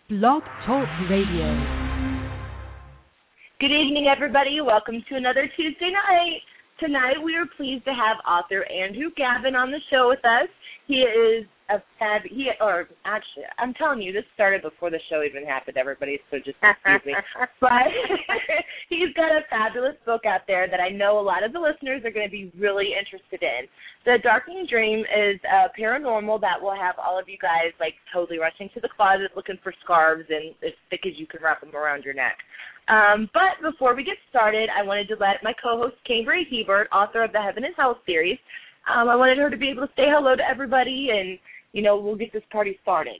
Blog Talk Radio. Good evening, everybody. Welcome to another Tuesday night. Tonight, we are pleased to have author Andrew Gavin on the show with us. He is I'm telling you, this started before the show even happened, everybody, so just excuse me. But he's got a fabulous book out there that I know a lot of the listeners are going to be really interested in. The Darkening Dream is paranormal that will have all of you guys, like, totally rushing to the closet looking for scarves and as thick as you can wrap them around your neck. But before we get started, I wanted to let my co-host, Cambria Hebert, author of the Heaven and Hell series, I wanted her to be able to say hello to everybody, and, you know, we'll get this party started.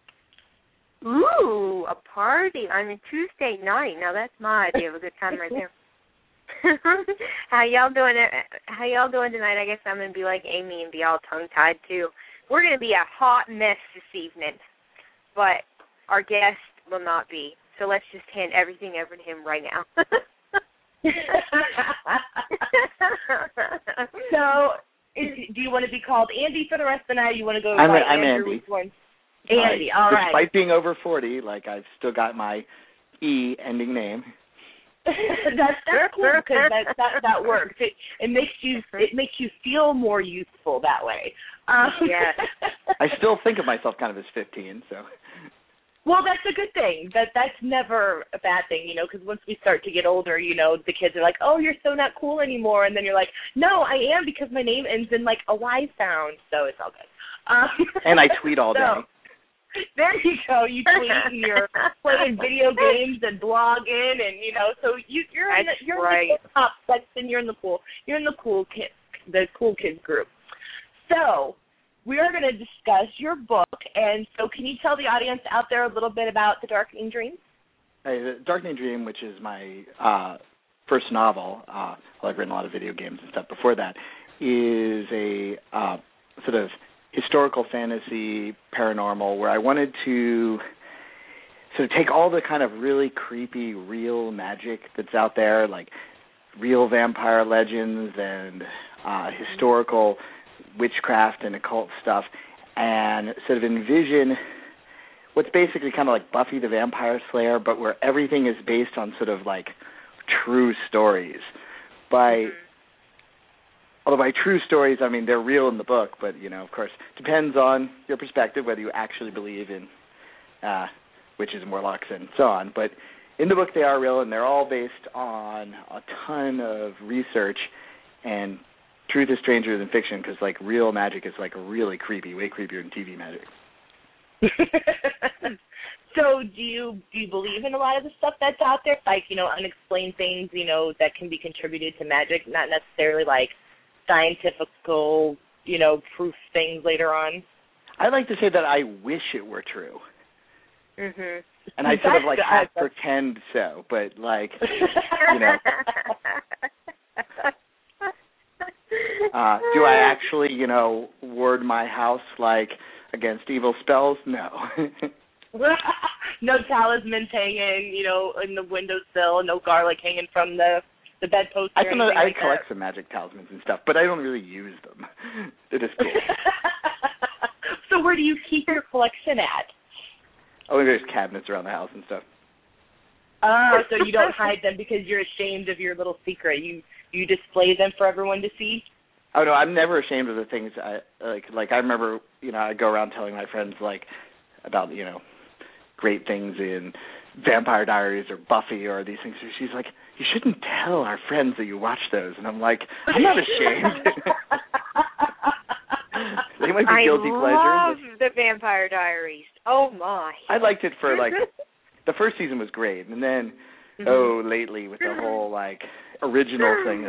Ooh, a party on a Tuesday night. Now, that's my idea of a good time right there. How y'all doing? How y'all doing tonight? I guess I'm going to be like Amy and be all tongue-tied, too. We're going to be a hot mess this evening, but our guest will not be. So let's just hand everything over to him right now. So, do you want to be called Andy for the rest of the night? You want to go I'm Andrew? Andy. Andy, all right. Despite being over 40, like, I've still got my E ending name. That's cool because that works. It makes you feel more youthful that way. Yeah. I still think of myself kind of as 15, so. Well, that's a good thing. That's never a bad thing, you know, because once we start to get older, you know, the kids are like, oh, you're so not cool anymore. And then you're like, no, I am because my name ends in, like, a Y sound. So it's all good. And I tweet all day. There you go. You tweet and you're playing video games and blogging and, you know, so you're in the top section. You're in the cool kids group. So we are going to discuss your book, and so can you tell the audience out there a little bit about The Darkening Dream? The Darkening Dream, which is my first novel, I've written a lot of video games and stuff before that, is a sort of historical fantasy paranormal where I wanted to sort of take all the kind of really creepy real magic that's out there, like real vampire legends and historical witchcraft and occult stuff, and sort of envision what's basically kind of like Buffy the Vampire Slayer, but where everything is based on sort of like true stories. Although by true stories, I mean they're real in the book, but, you know, of course, depends on your perspective whether you actually believe in witches and warlocks and so on. But in the book they are real, and they're all based on a ton of research, and truth is stranger than fiction because, like, real magic is, like, really creepy, way creepier than TV magic. So do you believe in a lot of the stuff that's out there, like, you know, unexplained things, you know, that can be contributed to magic, not necessarily, like, scientifical, you know, proof things later on? I like to say that I wish it were true. Mhm. And I sort of, like, half pretend so, but, like, you know. Do I actually, you know, ward my house, like, against evil spells? No. No talismans hanging, you know, in the windowsill, no garlic hanging from the bedpost. I collect some magic talismans and stuff, but I don't really use them. They're just cool. So where do you keep your collection at? Oh, there's cabinets around the house and stuff. Oh, so you don't hide them because you're ashamed of your little secret. You display them for everyone to see? Oh, no, I'm never ashamed of the things I like. I remember, you know, I go around telling my friends, like, about, you know, great things in Vampire Diaries or Buffy or these things. She's like, you shouldn't tell our friends that you watch those. And I'm like, I'm not ashamed. They might be guilty pleasures. I love the Vampire Diaries. Oh, my. I liked it for, like, the first season was great. And then, lately with the whole, like, original thing,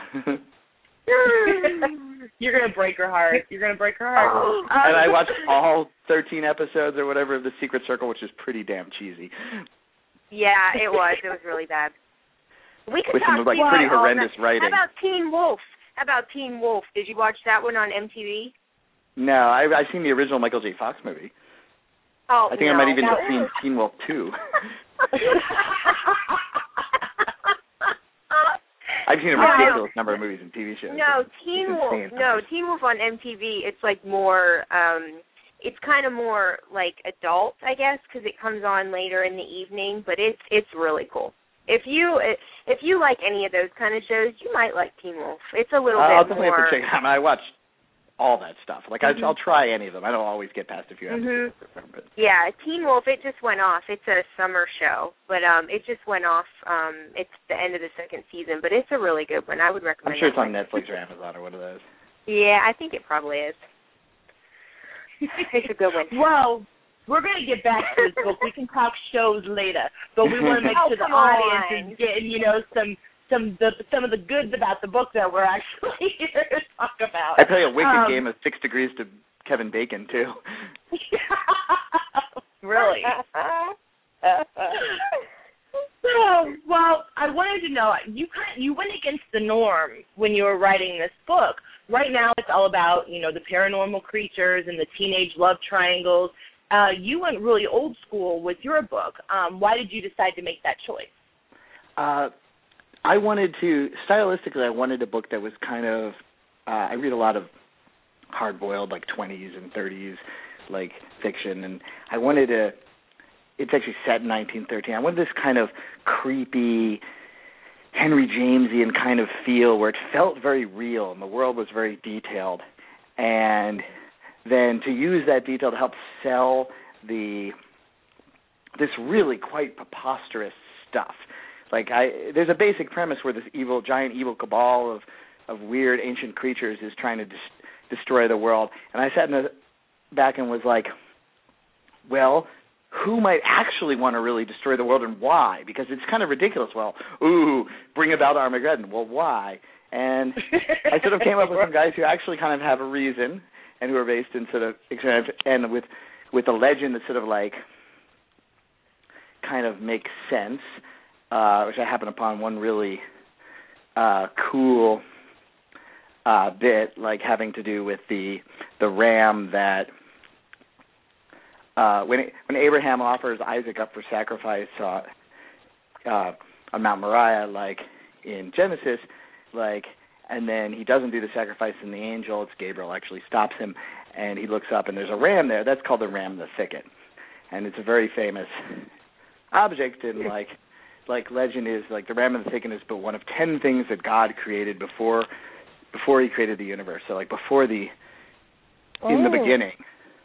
You're going to break her heart. You're going to break her heart. And I watched all 13 episodes or whatever of The Secret Circle, which is pretty damn cheesy. Yeah, it was. It was really bad. We could with talk some, like, pretty horrendous writing. How about Teen Wolf? Did you watch that one on MTV? No, I've seen the original Michael J. Fox movie. Oh, I think I might even have seen Teen Wolf 2. I've seen a ridiculous number of movies and TV shows. No, Teen Wolf on MTV, it's like more, it's kind of more like adult, I guess, because it comes on later in the evening. But it's really cool. If you like any of those kind of shows, you might like Teen Wolf. It's a little I'll bit definitely more. have to check it out. I watch all that stuff. Like I'll try any of them. I don't always get past a few episodes. But. Yeah, Teen Wolf. It just went off. It's a summer show, but it just went off. It's the end of the second season, but it's a really good one. I would recommend. I'm sure it's that on Netflix or Amazon or one of those. Yeah, I think it probably is. It's a good one. Well, we're going to get back to this book. We can talk shows later, but we want to make sure the audience is getting, some of the goods about the book that we're actually here to talk about. I play a wicked game of 6 Degrees to Kevin Bacon too. Really? Well, I wanted to know, you went against the norm when you were writing this book. Right now it's all about, the paranormal creatures and the teenage love triangles. You went really old school with your book. Why did you decide to make that choice? I wanted to, stylistically, I wanted a book that was kind of, I read a lot of hard-boiled, like 20s and 30s, like fiction, and I wanted to, it's actually set in 1913. I wanted this kind of creepy, Henry Jamesian kind of feel where it felt very real and the world was very detailed. And then to use that detail to help sell this really quite preposterous stuff. Like there's a basic premise where this giant evil cabal of weird ancient creatures is trying to destroy the world. And I sat in the back and was like, well, who might actually want to really destroy the world and why? Because it's kind of ridiculous. Well, bring about Armageddon. Well, why? And I sort of came up with some guys who actually kind of have a reason and who are based in sort of, and with a legend that sort of like kind of makes sense, which I happened upon one really cool bit, like having to do with the ram that when Abraham offers Isaac up for sacrifice on Mount Moriah, like in Genesis, like, and then he doesn't do the sacrifice, and the angel, it's Gabriel, actually stops him, and he looks up, and there's a ram there. That's called the ram in the thicket, and it's a very famous object, and like legend is, like the ram in the thicket is but one of 10 things that God created before he created the universe. So like before in the beginning,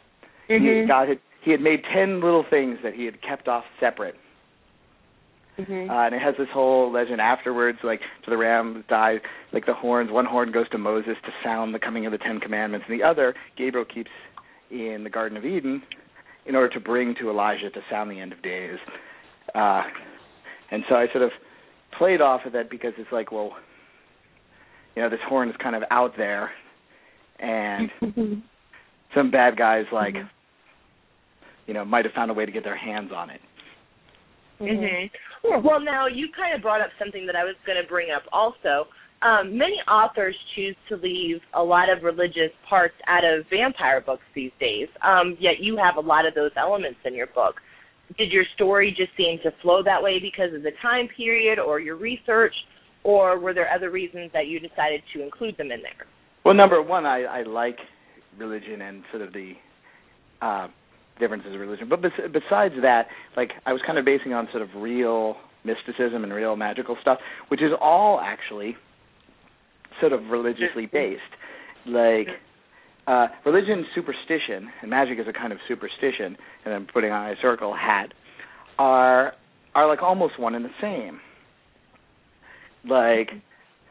he had made 10 little things that he had kept off separate. And it has this whole legend afterwards, like, so the ram dies, like the horns, one horn goes to Moses to sound the coming of the 10 Commandments, and the other, Gabriel keeps in the Garden of Eden in order to bring to Elijah to sound the end of days. And so I sort of played off of that because it's like, well, this horn is kind of out there, and some bad guys, like, might have found a way to get their hands on it. Well, now, you kind of brought up something that I was going to bring up also. Many authors choose to leave a lot of religious parts out of vampire books these days, yet you have a lot of those elements in your book. Did your story just seem to flow that way because of the time period or your research, or were there other reasons that you decided to include them in there? Well, number one, I like religion and sort of the differences of religion. But besides that, like, I was kind of basing on sort of real mysticism and real magical stuff, which is all actually sort of religiously based. Like, religion, superstition, and magic is a kind of superstition, and I'm putting on a historical hat, are like almost one and the same. Like,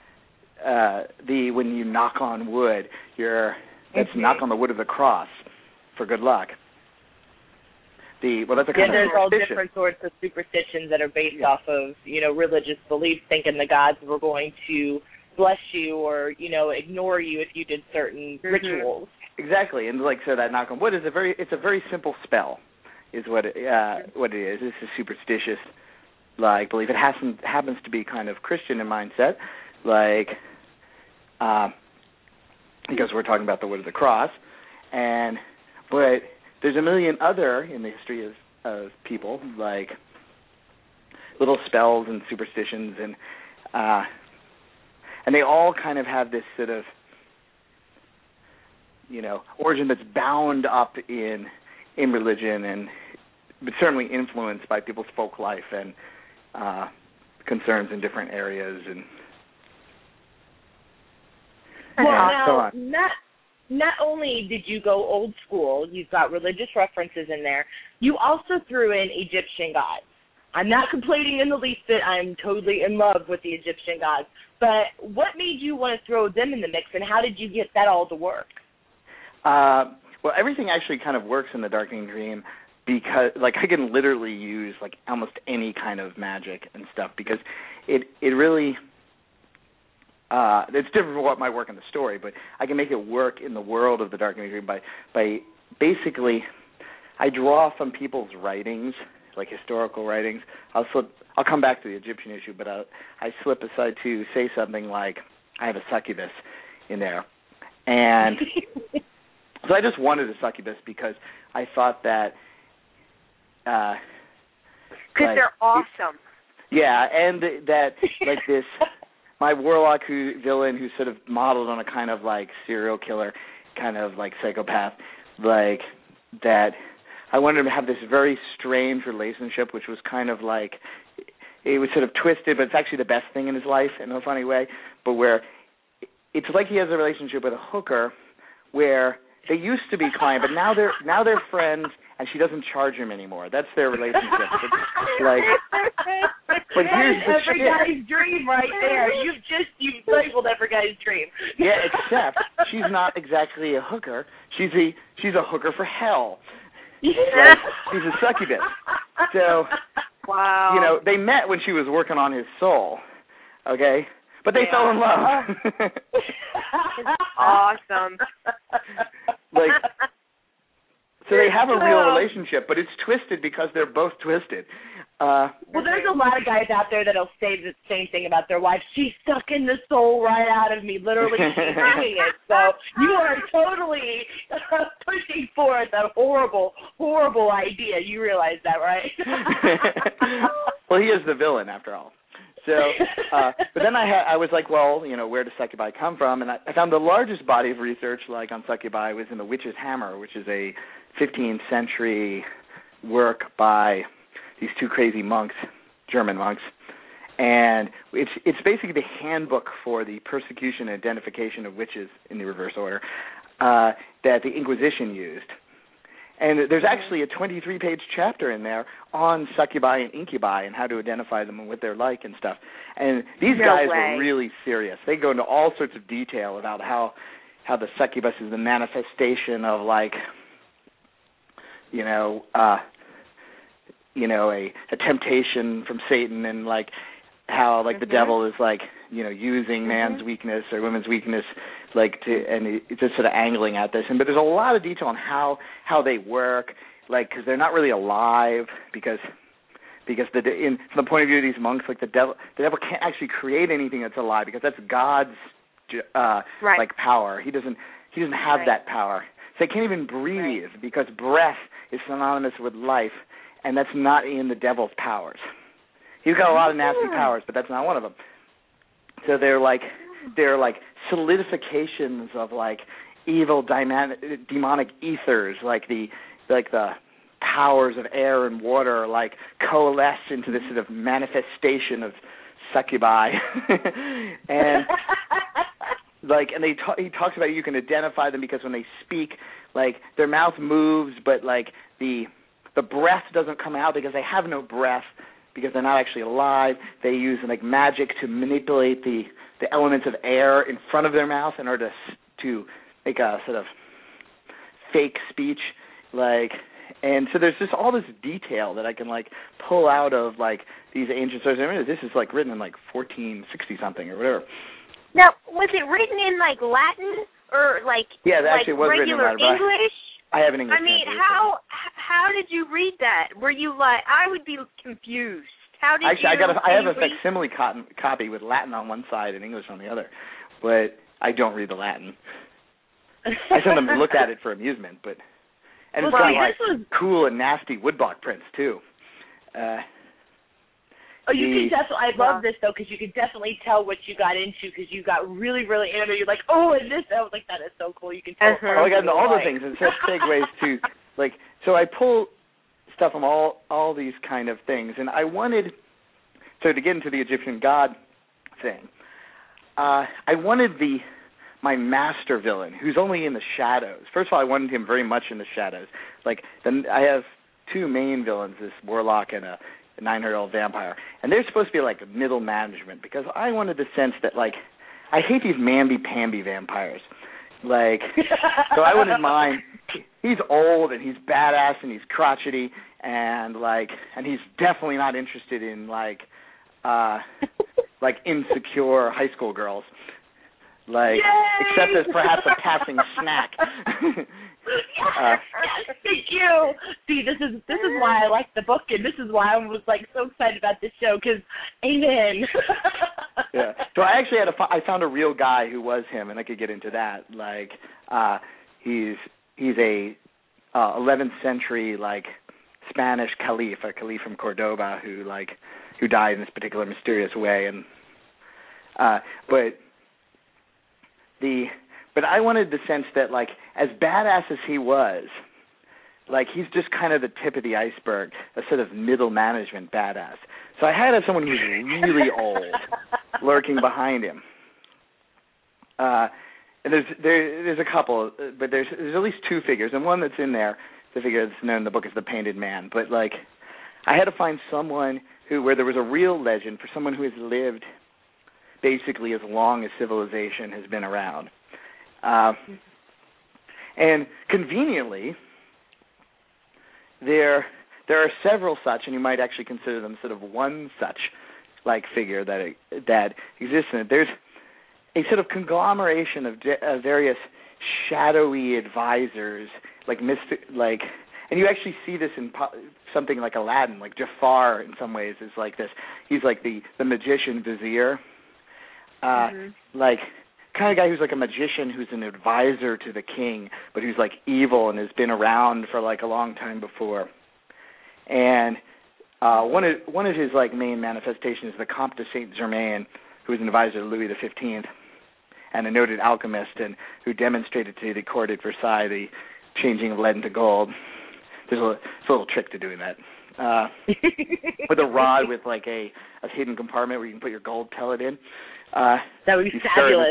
when you knock on wood, that's knock on the wood of the cross for good luck. That's a kind of there's all different sorts of superstitions that are based off of, religious beliefs, thinking the gods were going to bless you or, ignore you if you did certain rituals. Exactly, and so that knock on wood is a very simple spell, is what it is. It's a superstitious belief. It happens to be kind of Christian in mindset, because we're talking about the wood of the cross, but there's a million other in the history of people, like little spells and superstitions, and they all kind of have this sort of origin that's bound up in religion, but certainly influenced by people's folk life and concerns in different areas. And well, now, not only did you go old school, you've got religious references in there, you also threw in Egyptian gods. I'm not complaining in the least bit. I'm totally in love with the Egyptian gods. But what made you want to throw them in the mix, and how did you get that all to work? Well, everything actually kind of works in the Darkening Dream because, I can literally use, almost any kind of magic and stuff because it really, it's different from what might work in the story, but I can make it work in the world of the Darkening Dream by basically, I draw from people's writings, historical writings. I'll come back to the Egyptian issue, but I slip aside to say something like, I have a succubus in there. And so I just wanted a succubus because I thought that... Because they're awesome. Yeah, and that, this... my warlock villain who's sort of modeled on a kind of, serial killer, kind of, psychopath, that... I wanted him to have this very strange relationship, which was kind of it was sort of twisted, but it's actually the best thing in his life in a funny way, but where it's like he has a relationship with a hooker where they used to be client, but now they're friends, and she doesn't charge him anymore. That's their relationship. But here's the every guy's dream right there. You've labeled every guy's dream. Yeah, except she's not exactly a hooker. She's a hooker for hell. She's a succubus. So, wow. They met when she was working on his soul, okay? But they fell in love. Awesome. So they have a real relationship, but it's twisted because they're both twisted. Well, there's a lot of guys out there that'll say the same thing about their wife. She's sucking the soul right out of me. Literally, she's doing it. So you are totally pushing forth a horrible, horrible idea. You realize that, right? Well, he is the villain, after all. So, but then I was like, well, where does succubi come from? And I found the largest body of research, on succubi, was in The Witch's Hammer, which is a 15th century work by these two crazy monks, German monks, and it's basically the handbook for the persecution and identification of witches in the reverse order that the Inquisition used. And there's actually a 23-page chapter in there on succubi and incubi and how to identify them and what they're like and stuff. And these guys were really serious. They go into all sorts of detail about how the succubus is the manifestation of a temptation from Satan, and how the devil is using man's weakness or women's weakness and it's just sort of angling at this. But there's a lot of detail on how they work, because they're not really alive because from the point of view of these monks, the devil can't actually create anything that's alive because that's God's power. He doesn't have that power. So they can't even breathe because breath is synonymous with life. And that's not in the devil's powers. He's got a lot of nasty powers, but that's not one of them. So they're solidifications of evil demonic ethers, the powers of air and water coalesce into this sort of manifestation of succubi. And and he talks about you can identify them because when they speak, their mouth moves, but the breath doesn't come out because they have no breath because they're not actually alive. They use magic to manipulate the elements of air in front of their mouth in order to make a sort of fake speech. And so there's just all this detail that I can pull out of these ancient sources. I mean, this is written in 1460 something or whatever. Now, was it written in Latin or yeah, that actually was written in Latin, English? I have an English. I mean, how did you read that? Were you I would be confused. How did actually, I have a facsimile copy with Latin on one side and English on the other, but I don't read the Latin. I send them to look at it for amusement, and it's got cool and nasty woodblock prints too. Oh, you can definitely. I love this though because you can definitely tell what you got into because you got really, really into. You're like, oh, and this. I was like, that is so cool. You can tell. Oh, I got into all the things and such segues too. Like, so I pull stuff from all these kind of things, and I wanted to get into the Egyptian god thing. I wanted my master villain, who's only in the shadows. First of all, I wanted him very much in the shadows. Like, I have two main villains, this warlock and a 900-year-old vampire, and they're supposed to be like middle management because I wanted the sense that, like, I hate these mamby-pamby vampires. Like, so I wanted mine. He's old and he's badass and he's crotchety and he's definitely not interested in like insecure high school girls. Like, Yay! except as perhaps a passing snack. Thank you. See, this is why I like the book, and this is why I was like so excited about this show. Because, amen. Yeah. So I actually I found a real guy who was him, and I could get into that. Like, he's a 11th century like Spanish caliph, a caliph from Cordoba who died in this particular mysterious way, and But I wanted the sense that, like, as badass as he was, like, he's just kind of the tip of the iceberg, a sort of middle management badass. So I had to have someone who's really old lurking behind him. And there's a couple, but there's at least two figures, and one that's in there, the figure that's known in the book as the Painted Man. But, like, I had to find someone where there was a real legend for someone who has lived basically as long as civilization has been around. And conveniently, there are several such, and you might actually consider them sort of one such like figure that exists in it. There's a sort of conglomeration of various shadowy advisors, like mystic, like, and you actually see this in something like Aladdin, like Jafar in some ways is like this. He's like the magician vizier. Like, kind of guy who's like a magician who's an advisor to the king, but who's like evil and has been around for like a long time before. And one of his like main manifestations is the Comte de Saint-Germain, who was an advisor to Louis XV and a noted alchemist, and who demonstrated to the court at Versailles the changing of lead into gold. There's a little trick to doing that. With a rod with like a hidden compartment where you can put your gold pellet in. That would be fabulous.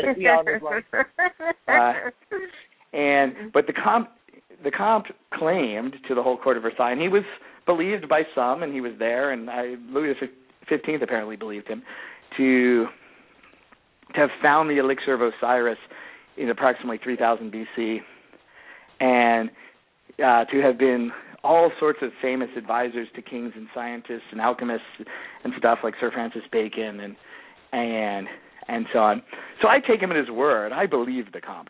But the Comte claimed to the whole court of Versailles, and he was believed by some, and he was there, and Louis XV apparently believed him, to have found the elixir of Osiris in approximately 3000 BC, and to have been all sorts of famous advisors to kings and scientists and alchemists and stuff like Sir Francis Bacon and so on. So I take him at his word. I believe the Comte.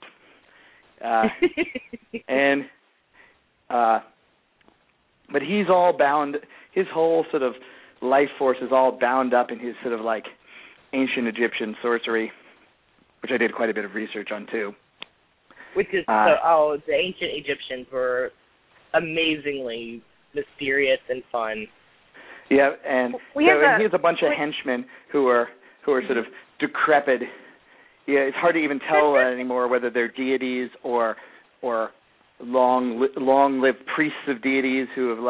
But he's all bound, his whole sort of life force is all bound up in his sort of like ancient Egyptian sorcery, which I did quite a bit of research on too. Which is, the ancient Egyptians were amazingly mysterious and fun. Yeah, and he has a bunch of henchmen who are sort of decrepit. Yeah, it's hard to even tell anymore whether they're deities or long-lived priests of deities who have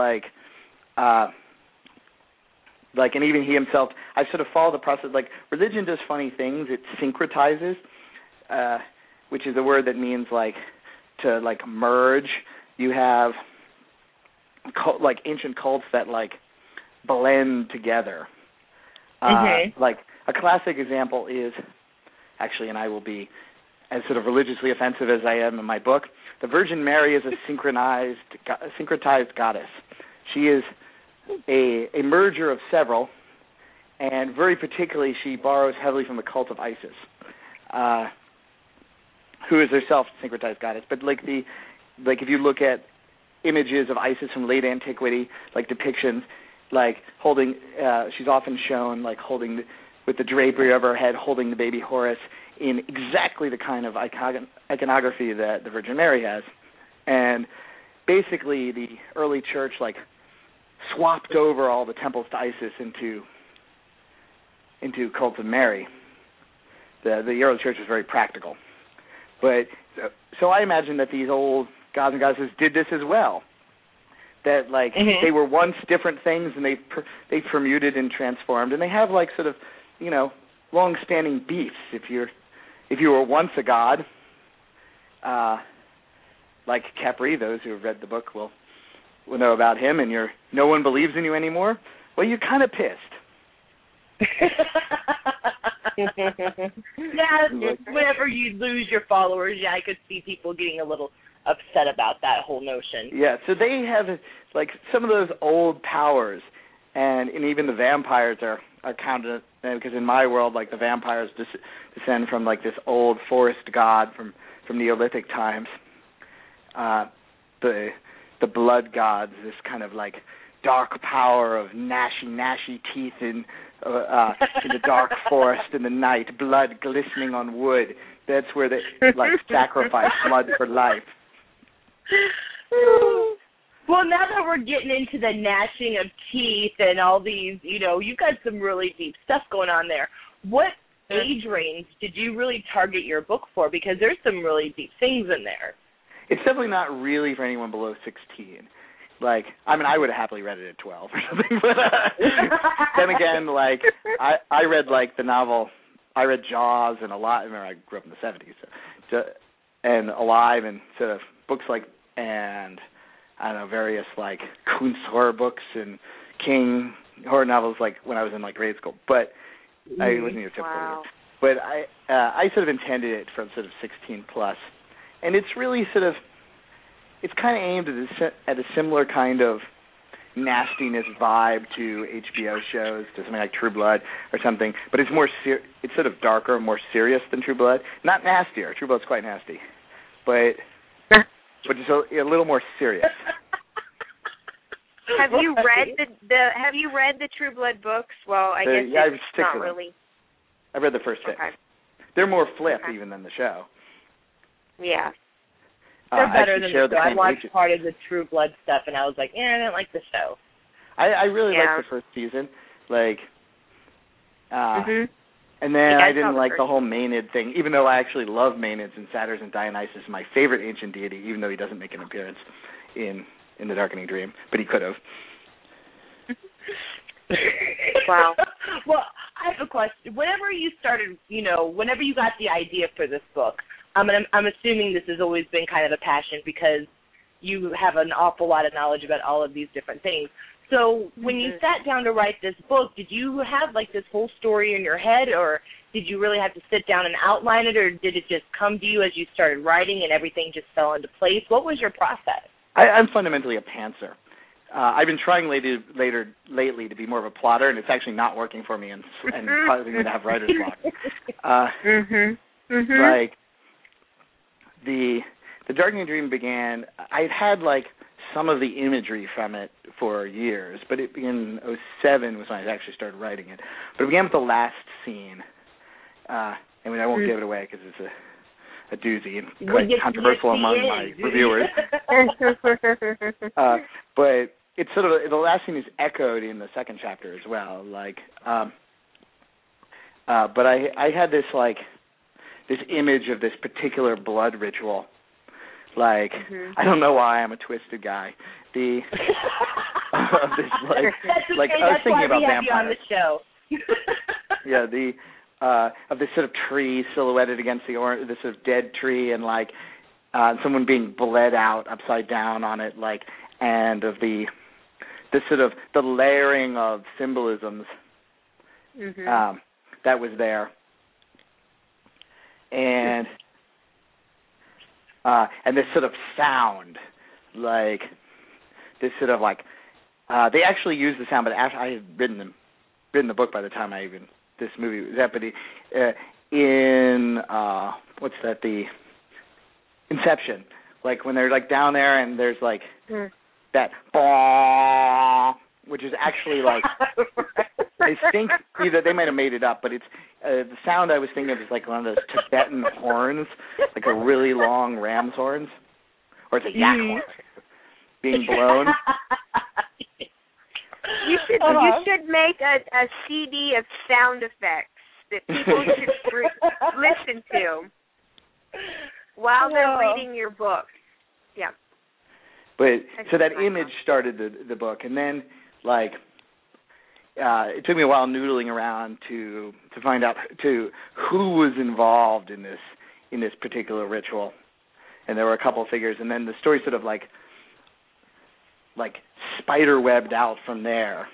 and even he himself. I sort of follow the process. Like, religion does funny things. It syncretizes, which is a word that means like to like merge. You have like ancient cults that like blend together. Like a classic example is actually, and I will be as sort of religiously offensive as I am in my book, the Virgin Mary is a syncretized goddess. She is a merger of several, and very particularly she borrows heavily from the cult of Isis, who is herself a syncretized goddess. But if you look at images of Isis from late antiquity, like depictions, like holding, she's often shown like holding, with the drapery over her head, holding the baby Horus in exactly the kind of iconography that the Virgin Mary has. And basically the early church like swapped over all the temples to Isis into into Cult of Mary. The early church was very practical. But so I imagine that these old gods and goddesses did this as well. That like they were once different things, and they permuted and transformed, and they have like sort of, you know, long-standing beefs. If you were once a god, like Khepri, those who have read the book will know about him, and no one believes in you anymore. Well, you're kind of pissed. Yeah, whenever you lose your followers, I could see people getting a little upset about that whole notion. Yeah, so they have like some of those old powers, and even the vampires are counted, because in my world, like the vampires descend from like this old forest god from Neolithic times. The blood gods, this kind of like dark power of gnashy teeth in the dark forest in the night, blood glistening on wood. That's where they like sacrifice blood for life. Well, now that we're getting into the gnashing of teeth and all these, you know, you've got some really deep stuff going on there. What age range did you really target your book for? Because there's some really deep things in there. It's definitely not really for anyone below 16. Like, I mean, I would have happily read it at 12 or something. But then again, like, I read, like, the novel, I read Jaws and I remember I grew up in the 70s, and Alive and sort of books like, and I don't know, various, like, Kuntz horror books and King horror novels, like, when I was in, like, grade school. But I wasn't your typical reader. But I sort of intended it for sort of 16 plus. And it's really sort of, it's kind of aimed at a similar kind of nastiness vibe to HBO shows, to something like True Blood or something. But it's more, it's sort of darker, more serious than True Blood. Not nastier. True Blood's quite nasty, but just a little more serious. Have you read the True Blood books? Well, I guess it's not really. I read the first 6. Okay. They're more flip even than the show. Yeah. They're better than the show. I watched part of the True Blood stuff, and I was like, I didn't like the show. I really liked the first season. Like, and then I didn't like the whole Maenad thing, even though I actually love Maenads, and Satyrs and Dionysus is my favorite ancient deity, even though he doesn't make an appearance in The Darkening Dream, but he could have. Wow. Well, I have a question. Whenever you started, whenever you got the idea for this book, I'm assuming this has always been kind of a passion because you have an awful lot of knowledge about all of these different things. So when you sat down to write this book, did you have like this whole story in your head, or did you really have to sit down and outline it, or did it just come to you as you started writing and everything just fell into place? What was your process? I'm fundamentally a pantser. I've been trying lately to be more of a plotter, and it's actually not working for me, and causing me to have writer's block. Like the Darkening Dream began. I'd had like some of the imagery from it for years, but it began in 2007 was when I actually started writing it. But it began with the last scene. I mean, I won't give it away because it's a doozy and quite controversial among my reviewers. But it's sort of, the last scene is echoed in the second chapter as well. Like, but I had this image of this particular blood ritual. Like, I don't know why I'm a twisted guy. Of this like I was thinking about vampires. On the show. Yeah, of this sort of tree silhouetted against this sort of dead tree, and like someone being bled out upside down on it, like, and of the sort of the layering of symbolisms that was there, and this sort of sound, like this sort of like they actually used the sound, but after I had written the book by the time this movie was up, but in what's that, the Inception, like when they're like down there and there's like that bah, which is actually like I think either they might have made it up, but it's the sound I was thinking of is like one of those Tibetan horns, like a really long ram's horns, or it's a yak horn being blown. You should make a CD of sound effects that people should listen to while they're reading your book. Yeah. But so that image started the book, and then like it took me a while noodling around to find out who was involved in this particular ritual, and there were a couple of figures, and then the story sort of like spider webbed out from there.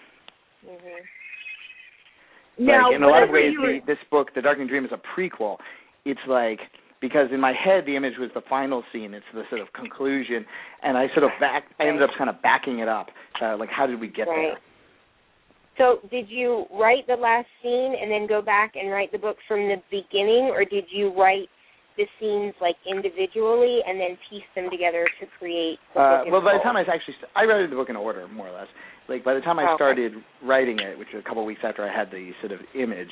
Mm-hmm. Now, in a lot of ways, this book, The Darkening Dream, is a prequel. It's like, because in my head the image was the final scene. It's the sort of conclusion, and I ended up kind of backing it up. Like, how did we get there? So did you write the last scene and then go back and write the book from the beginning, or did you write the scenes like individually and then piece them together to create the book? Well, by the time I wrote the book in order, more or less. Like, by the time I started writing it, which was a couple of weeks after I had the sort of image,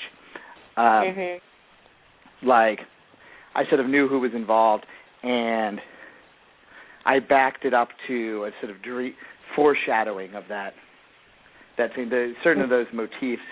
like, I sort of knew who was involved, and I backed it up to a sort of foreshadowing of that scene. Certain of those motifs,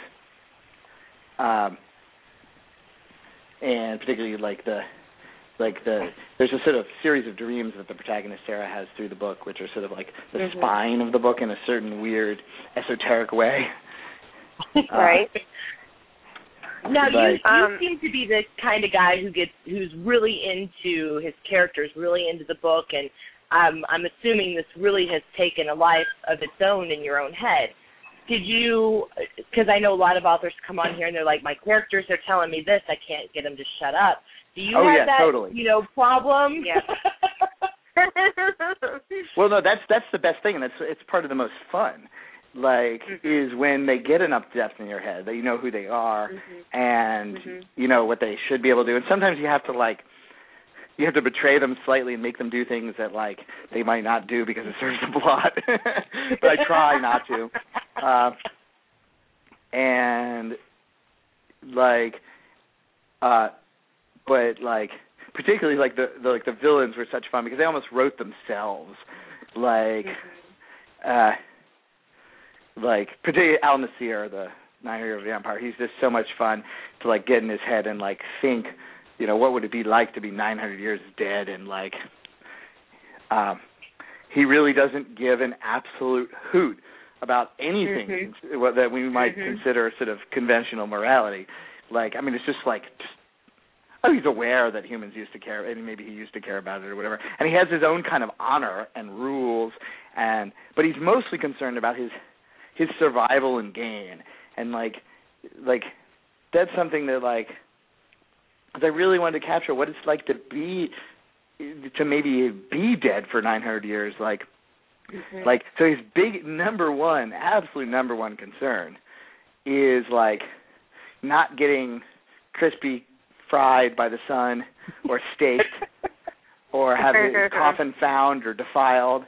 and particularly there's a sort of series of dreams that the protagonist Sarah has through the book, which are sort of like the spine of the book in a certain weird esoteric way. Right. Now, you seem to be the kind of guy who's really into his characters, really into the book, and I'm assuming this really has taken a life of its own in your own head. Did you, because I know a lot of authors come on here and they're like, my characters are telling me this, I can't get them to shut up. Do you have that, totally. Problem? Yeah. Well, no, that's the best thing, and it's part of the most fun. Like, is when they get enough depth in your head that you know who they are and you know what they should be able to do. And sometimes you have to betray them slightly and make them do things that, like, they might not do because it serves the plot. But I try not to. But particularly like the villains were such fun because they almost wrote themselves. Like particularly Al Nasir, the 900-year vampire, he's just so much fun to like get in his head and like think, you know, what would it be like to be 900 years dead, and like he really doesn't give an absolute hoot about anything that we might consider sort of conventional morality. Like, I mean, it's just like he's aware that humans used to care, and maybe he used to care about it or whatever. And he has his own kind of honor and rules, but he's mostly concerned about his survival and gain. And like that's something that like, because I really wanted to capture what it's like to maybe be dead for 900 years. Like so his big absolute number one concern is like not getting crispy fried by the sun or staked or having his coffin found or defiled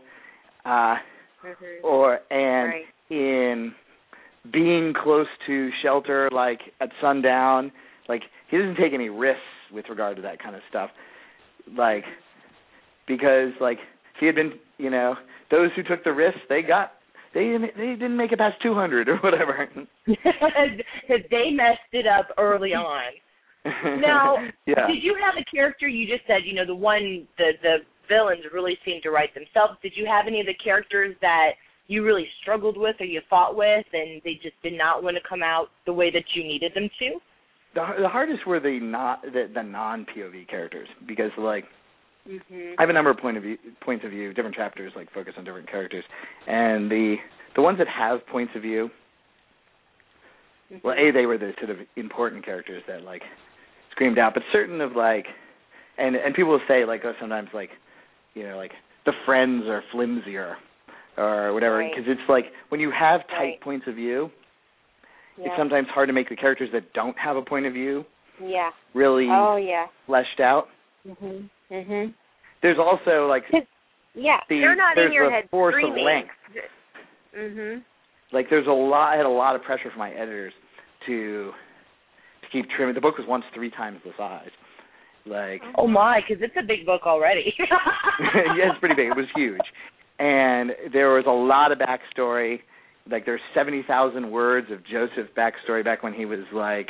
in being close to shelter, like at sundown. Like, he doesn't take any risks with regard to that kind of stuff. Like, because like if he had been, you know, those who took the risks, they didn't make it past 200 or whatever. They messed it up early on. Now, Did you have a character? You just said, you know, the villains really seemed to write themselves. Did you have any of the characters that you really struggled with or you fought with, and they just did not want to come out the way that you needed them to? The hardest were the non-POV characters, because like I have a number of points of view, different chapters like focus on different characters, and the ones that have points of view, well, they were the sort of important characters that like screamed out, but certain of like, and people will say like, oh, sometimes like, you know, like the friends are flimsier or whatever, because it's like when you have tight points of view, it's sometimes hard to make the characters that don't have a point of view really fleshed out. There's also like they're not in your head force screaming. Of length. Like I had a lot of pressure from my editors to keep trimming. The book was once 3 times the size. Like, oh my, because it's a big book already. Yeah, it's pretty big. It was huge, and there was a lot of backstory, like there's 70,000 words of Joseph backstory back when he was like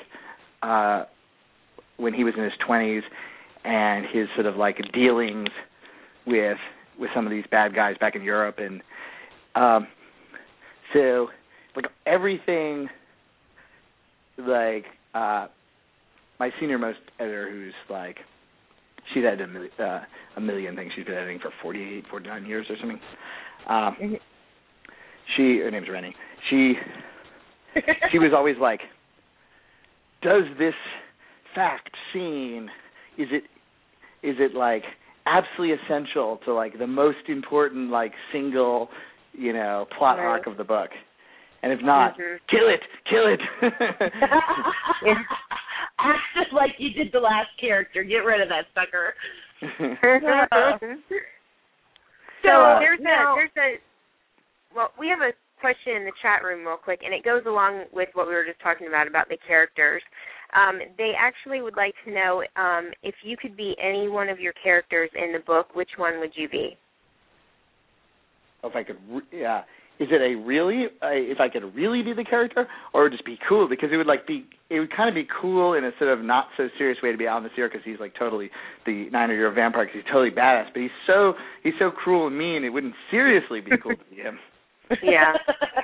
when he was in his 20s, and his sort of like dealings with some of these bad guys back in Europe, and so like everything, like my senior most editor, who's like, she's edited a million things. She's been editing for 48, 49 years or something. Her name's Rennie. She was always like, does this fact scene, is it like absolutely essential to like the most important like single, you know, plot arc of the book? And if not, kill it. Act just like you did the last character. Get rid of that sucker. Well, we have a question in the chat room real quick, and it goes along with what we were just talking about the characters. They actually would like to know if you could be any one of your characters in the book, which one would you be? If I could, yeah. Is it if I could really be the character, or just be cool? Because it would kind of be cool in a sort of not so serious way to be Al Nasir, because he's like totally the Niner Year Vampire, because he's totally badass. But he's so cruel and mean, it wouldn't seriously be cool to be him. Yeah.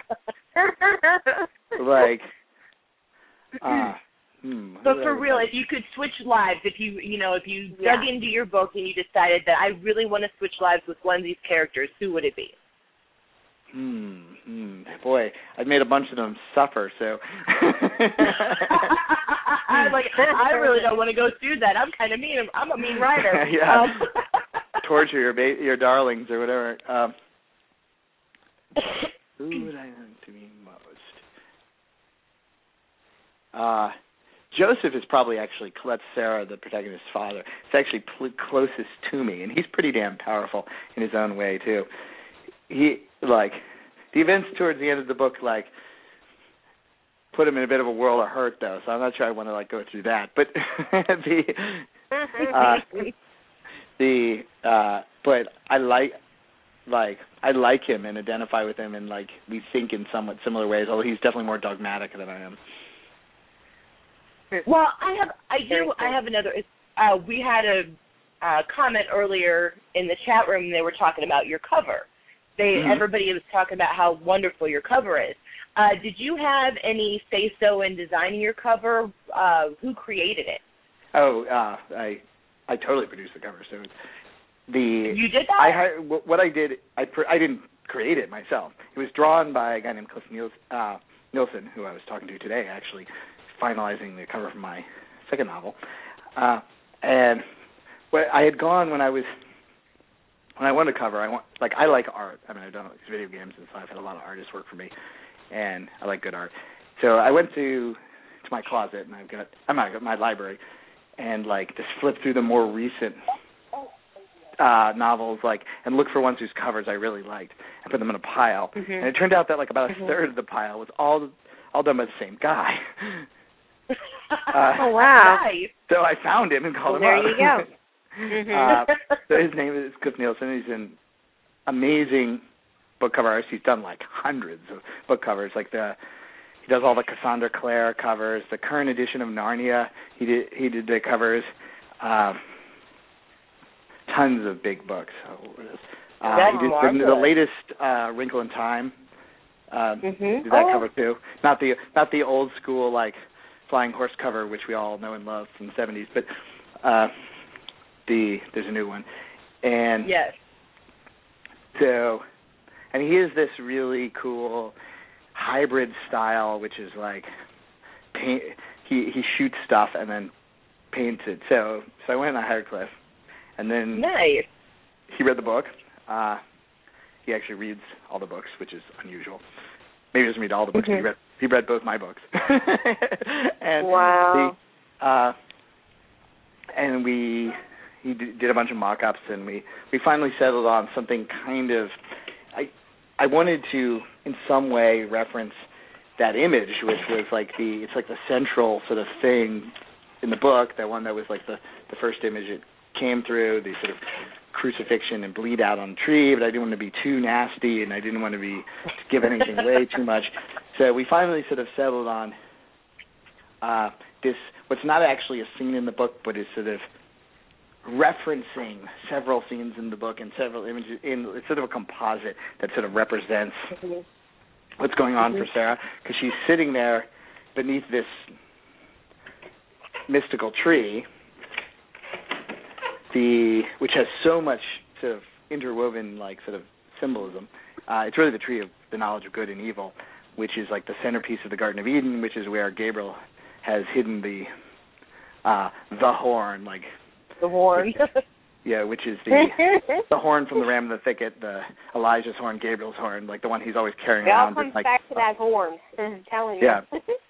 Like, but for real, if you could switch lives, if you dug into your book and you decided that I really want to switch lives with one of these characters, who would it be? Boy, I've made a bunch of them suffer, so. I really don't want to go through that. I'm kind of mean. I'm a mean writer. Yeah. Torture your darlings or whatever. Who would I like to be most? Joseph is probably actually, that's Sarah, the protagonist's father. It's actually closest to me, and he's pretty damn powerful in his own way, too. He, like, the events towards the end of the book, like, put him in a bit of a world of hurt, though, so I'm not sure I want to, like, go through that. But but I like him and identify with him, and, like, we think in somewhat similar ways, although he's definitely more dogmatic than I am. Well, I have another. We had a comment earlier in the chat room. They were talking about your cover. Everybody was talking about how wonderful your cover is. Did you have any say-so in designing your cover? Who created it? Oh, I totally produced the cover. So you did that? What I did, I didn't create it myself. It was drawn by a guy named Cliff Nielsen, who I was talking to today, actually, finalizing the cover for my second novel. And I had gone when I wanted to cover, I like art. I mean, I've done all these video games, and so I've had a lot of artists work for me, and I like good art. So I went to my closet, and I'm not my library, and like just flipped through the more recent novels, like, and looked for ones whose covers I really liked, and put them in a pile. And it turned out that like about a third of the pile was all done by the same guy. Oh wow! So I found him and called him up. There you go. So his name is Cliff Nielsen. He's an amazing book cover artist. He's done like hundreds of book covers. Like he does all the Cassandra Clare covers. The current edition of Narnia, he did the covers. Tons of big books. He did the latest Wrinkle in Time. Did that cover too? Not the old school like Flying Horse cover, which we all know and love from the 70s, but there's a new one. And yes. So, and he is this really cool hybrid style, which is like paint. He shoots stuff and then paints it. So I went and I hired Cliff, and then nice. He read the book. He actually reads all the books, which is unusual. Maybe he doesn't read all the books. But he read both my books. And wow. He did a bunch of mock-ups, and we finally settled on something kind of. I wanted to in some way reference that image, which was like the central sort of thing in the book. That one that was like the first image it came through, the sort of crucifixion and bleed out on the tree, but I didn't want to be too nasty, and I didn't want to give anything away too much. So we finally sort of settled on this, what's not actually a scene in the book, but is sort of referencing several scenes in the book and several images. It's sort of a composite that sort of represents what's going on for Sarah, because she's sitting there beneath this mystical tree, which has so much sort of interwoven like sort of symbolism. It's really the tree of the knowledge of good and evil, which is like the centerpiece of the Garden of Eden, which is where Gabriel has hidden the horn, like the horn. Which is the horn from the ram in the thicket, the Elijah's horn, Gabriel's horn, like the one he's always carrying around. It all comes back to that horn. I'm telling you. Yeah.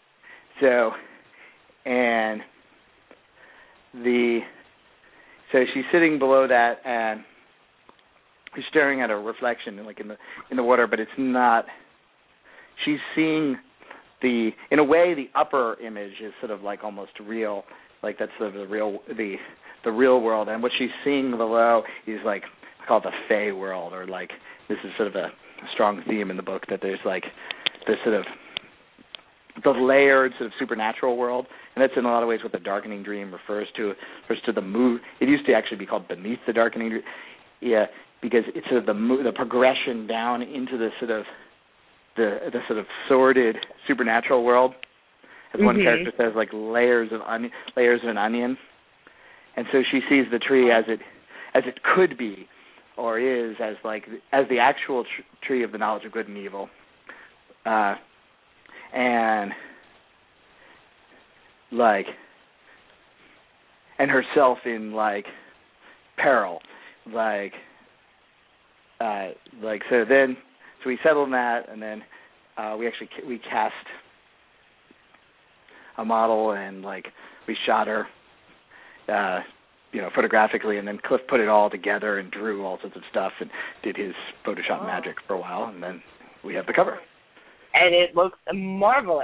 So she's sitting below that, and she's staring at a reflection, like in the water, but it's not. She's seeing in a way, the upper image is sort of like almost real, like that's the real world, and what she's seeing below is like called the Fey world, or like this is sort of a strong theme in the book, that there's like this sort of the layered sort of supernatural world, and that's in a lot of ways what the Darkening Dream refers to the move. It used to actually be called Beneath the Darkening Dream, because it's sort of the progression down into the sort of the sort of sordid supernatural world. As one character says, like layers of an onion. And so she sees the tree as it could be, or is, as the actual tree of the knowledge of good and evil, and herself in like peril, so we settled on that, and then we cast a model, and like we shot her photographically, and then Cliff put it all together and drew all sorts of stuff and did his Photoshop magic for a while, and then we have the cover. And it looks marvelous.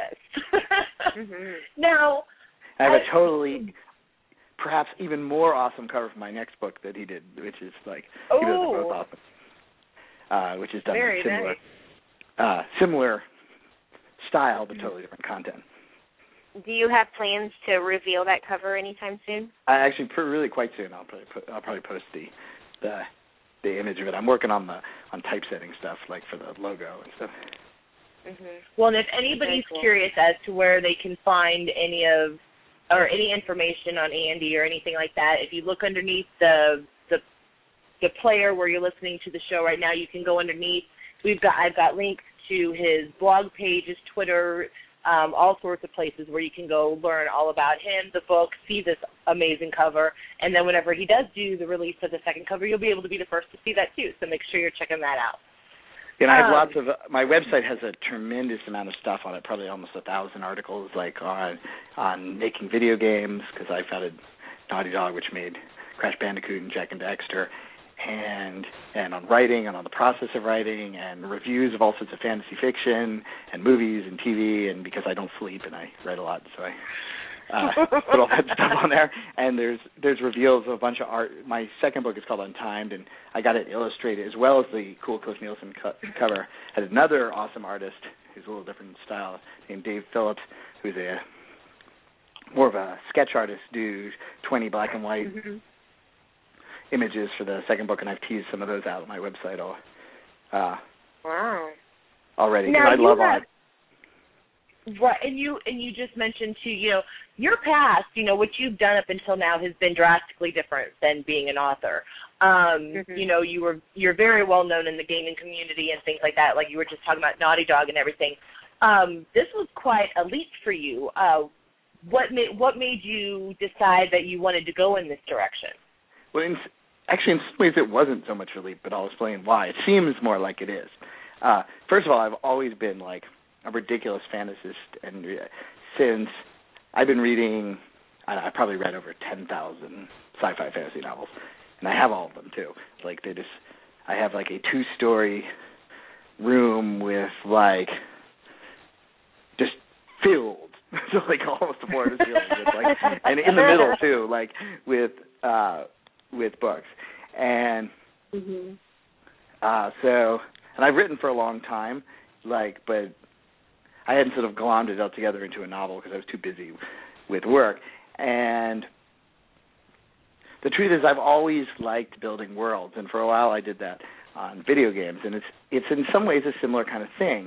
Now, I have a totally, perhaps even more awesome cover for my next book that he did, which is like, he does it both awesome, which is done very similar style, but totally different content. Do you have plans to reveal that cover anytime soon? Actually, really quite soon. I'll probably post the image of it. I'm working on typesetting stuff, like for the logo and stuff. Well, and if anybody's curious as to where they can find any information on Andy or anything like that, if you look underneath the player where you're listening to the show right now, you can go underneath. I've got links to his blog page, his Twitter, all sorts of places where you can go learn all about him, the book, see this amazing cover, and then whenever he does do the release of the second cover, you'll be able to be the first to see that too, so make sure you're checking that out. And I have my website has a tremendous amount of stuff on it, probably almost 1,000 articles, like on making video games, because I founded Naughty Dog, which made Crash Bandicoot and Jak and Daxter, and on writing and on the process of writing, and reviews of all sorts of fantasy fiction and movies and TV, and because I don't sleep and I write a lot, so I put all that stuff on there. And there's reveals of a bunch of art. My second book is called Untimed, and I got it illustrated as well as the cool Cliff Nielsen cover. Had another awesome artist who's a little different style named Dave Phillips, who's more of a sketch artist dude, 20 black and white images for the second book, and I've teased some of those out on my website already, because I love art. Right, and you just mentioned too, your past, what you've done up until now has been drastically different than being an author. You're very well known in the gaming community and things like that, like you were just talking about Naughty Dog and everything. This was quite a leap for you. What made you decide that you wanted to go in this direction? Well, in some ways it wasn't so much a leap, but I'll explain why. It seems more like it is. First of all, I've always been like a ridiculous fantasist, and since I've been reading, I probably read over 10,000 sci-fi fantasy novels, and I have all of them too. Like I have like a 2-story room with like just filled, so like almost the floor is filled with like, and in the middle too, like with books. And so, and I've written for a long time, but I hadn't sort of glommed it all together into a novel because I was too busy with work. And the truth is, I've always liked building worlds, and for a while I did that on video games. And it's in some ways a similar kind of thing.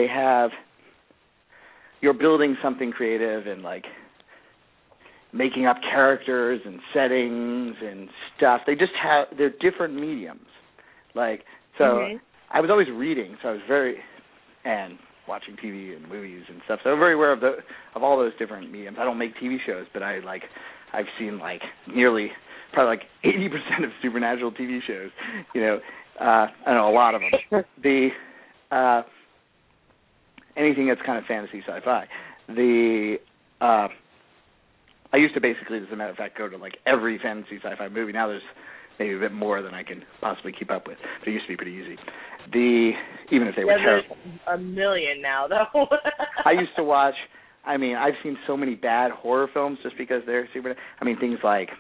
You're building something creative and making up characters and settings and stuff. They're different mediums. I was always reading, so I was and watching TV and movies and stuff. So I'm very aware of all those different mediums. I don't make TV shows, but I've seen nearly probably 80% of Supernatural TV shows. I know a lot of them. Anything that's kind of fantasy sci-fi. I used to basically, as a matter of fact, go to every fantasy sci-fi movie. Now there's maybe a bit more than I can possibly keep up with, but it used to be pretty easy. Even if they were terrible. There's a million now, though. I used to watch. I've seen so many bad horror films just because they're super. Things like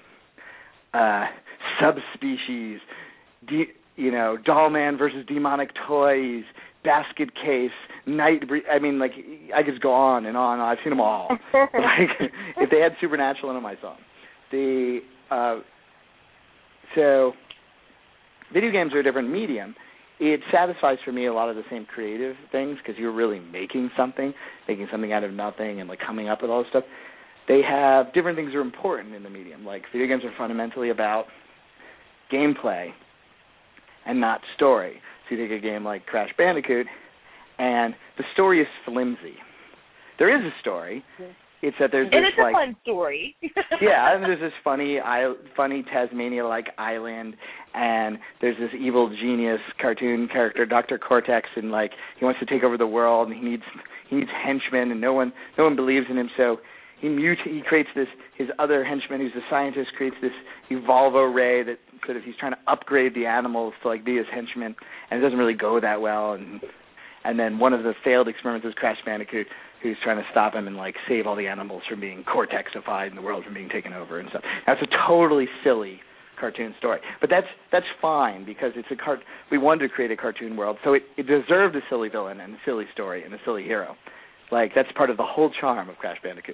Subspecies, Dollman versus Demonic Toys, Basket Case, Nightbreed. I could just go on and on. I've seen them all. If they had Supernatural in them, I saw them. So video games are a different medium. It satisfies for me a lot of the same creative things because you're really making something out of nothing and coming up with all this stuff. They have different things that are important in the medium. Video games are fundamentally about gameplay and not story. So you take a game like Crash Bandicoot, and the story is flimsy. There is a story. It's that there's and it's a fun story. Yeah, and there's this funny Tasmania-like island, and there's this evil genius cartoon character, Dr. Cortex, and he wants to take over the world, and he needs henchmen, and no one believes in him, so he creates his other henchman, who's a scientist, creates this Evolvo ray that sort of he's trying to upgrade the animals to be his henchmen, and it doesn't really go that well, and then one of the failed experiments is Crash Bandicoot, who's trying to stop him and save all the animals from being cortexified and the world from being taken over and stuff. That's a totally silly cartoon story, but that's fine because we wanted to create a cartoon world, so it deserved a silly villain and a silly story and a silly hero. That's part of the whole charm of Crash Bandicoot.